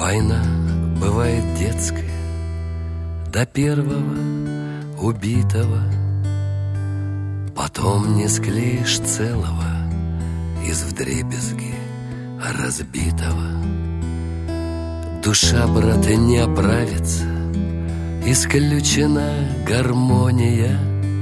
Война бывает детская, до первого убитого. Потом не склеишь целого из вдребезги разбитого. Душа, брат, не оправится, исключена гармония.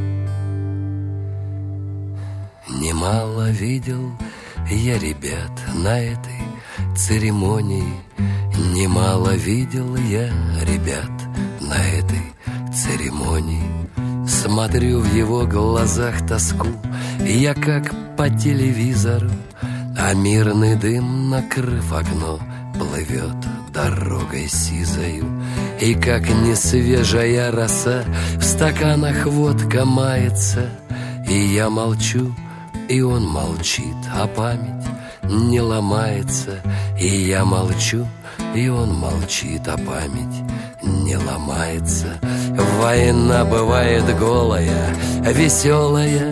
Немало видел я ребят на этой церемонии, немало видел я ребят на этой церемонии. Смотрю в его глазах тоску, я как по телевизору, а мирный дым, накрыв окно, плывет дорогой сизою. И как несвежая роса в стаканах водка мается. И я молчу, и он молчит, а память не ломается. И я молчу, и он молчит, а память не ломается. Война бывает голая, веселая,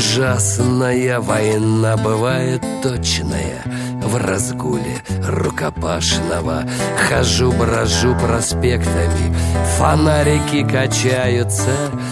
ужасная. Война бывает точная, в разгуле рукопашного. Хожу, брожу проспектами, фонарики качаются.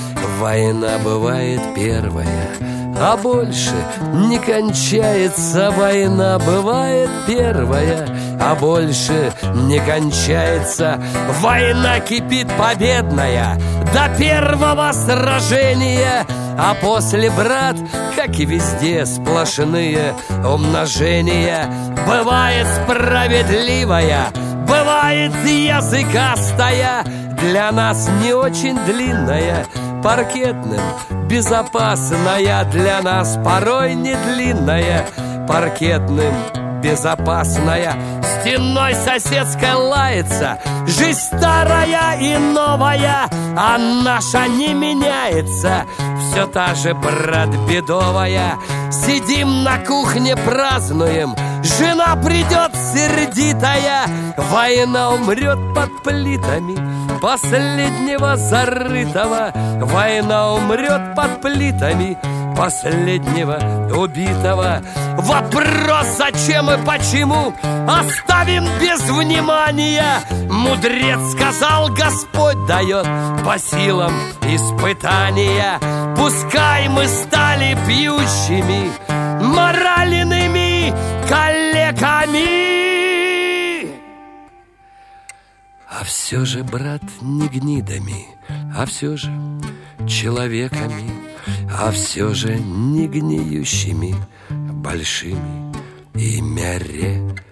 Война бывает первая, а больше не кончается. Война бывает первая, а больше не кончается. Война кипит победная до первого сражения, а после, брат, как и везде, сплошные умножения. Бывает справедливая, бывает языкастая, для нас не очень длинная, паркетным безопасная, для нас порой не длинная, паркетным безопасная. Стеной соседской лается жизнь старая и новая, а наша не меняется, все та же, брат, бедовая. Сидим на кухне, празднуем, жена придет сердитая. Война умрет под плитами последнего зарытого. Война умрет под плитами последнего убитого. Вопрос, зачем и почему, оставим без внимания. Мудрец сказал, Господь дает по силам испытания. Пускай мы стали пьющими, моральными калеками, а все же, брат, не гнидами, а все же человеками, а все же не гниющими большими и мере